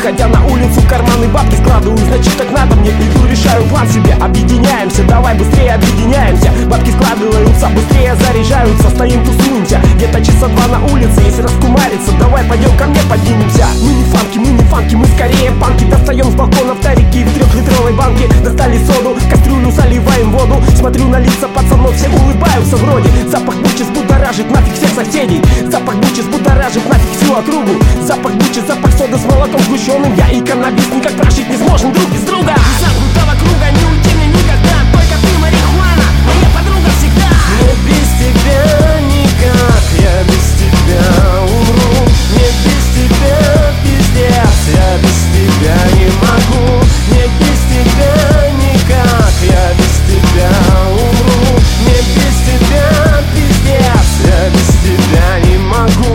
выходя на улицу, карманы бабки складываю. Значит, так надо мне, иду, решаю план себе. Объединяемся, давай быстрее объединяемся. Бабки складываются, быстрее заряжаются. Стоим, тусуемся, где-то часа 2 на улице. Если раскумариться, давай пойдем ко мне поднимемся. Мы не фанки, мы скорее панки. Достаем с балкона вторики в 3-литровой банке. Достали соду, кастрюлю, заливаем воду. Смотрю на лица пацанов, все улыбаются вроде. Запах бучи взбудоражит нафиг всех соседей. Запах бучи взбудоражит нафиг всю округу. Запах бучи, запах соды с молоком сгущенным. Я и каннабис никак прожить не сможем друг без друга. Из замкнутого круга не уйти мне никогда. Только ты, марихуана, моя подруга всегда. Мне без тебя никак, я без тебя умру. Мне без тебя пиздец, я без тебя не могу. Мне без тебя никак, я без тебя умру. Мне без тебя пиздец, я без тебя не могу.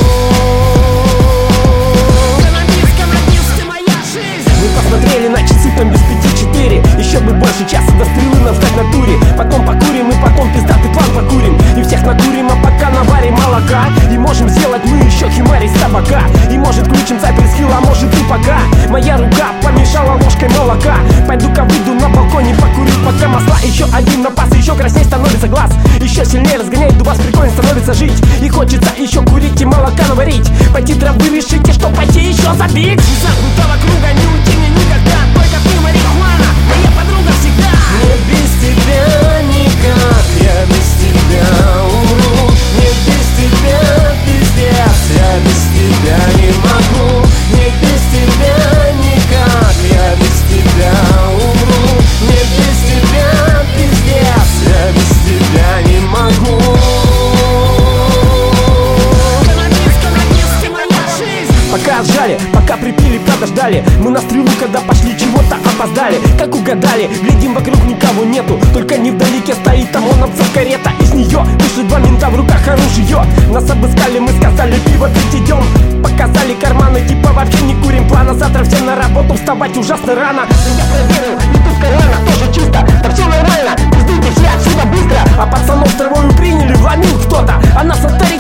Смотрели на часы, там без 5-4. Еще бы больше часа до стрелы нам встать на туре. Потом покурим и потом пиздатый план покурим. И всех накурим, а пока наварим молока. И можем сделать мы еще химари с табака. И может включим сайперскилл, а может и пока. Моя рука помешала ложкой молока. Пойду-ка выйду на балконе покурить, пока масла. Еще один напас, еще красней становится глаз. Еще сильнее разгоняет дубас, прикольно становится жить. И хочется еще курить и молока наварить. Пойти травы решите, что пойти еще забить. Из замкнутого круга не уйти мне никогда. Только ты, марихуана, моя подруга всегда. Мне без тебя никак, я без тебя умру. Мне без тебя пиздец, я без тебя не могу. Мне без тебя никак, я без тебя умру. Мне без тебя пиздец, я без тебя не могу. Пока отжали, пока припили, подождали. Мы на стрелу, когда пошли, чего-то опоздали. Как угадали, глядим, вокруг никого нету. Только невдалеке стоит ОМОНовцев карета. Из нее вышли 2 мента, в руках оружие. Нас обыскали, мы сказали, пиво пить идем. Показали карманы, типа вообще не курим плана. Завтра всем на работу вставать ужасно рано. Я проверил, и тут кармана тоже чисто. Да все нормально, пиздуйте все отсюда быстро. А пацанов с травою приняли, вломил кто-то. А нас отель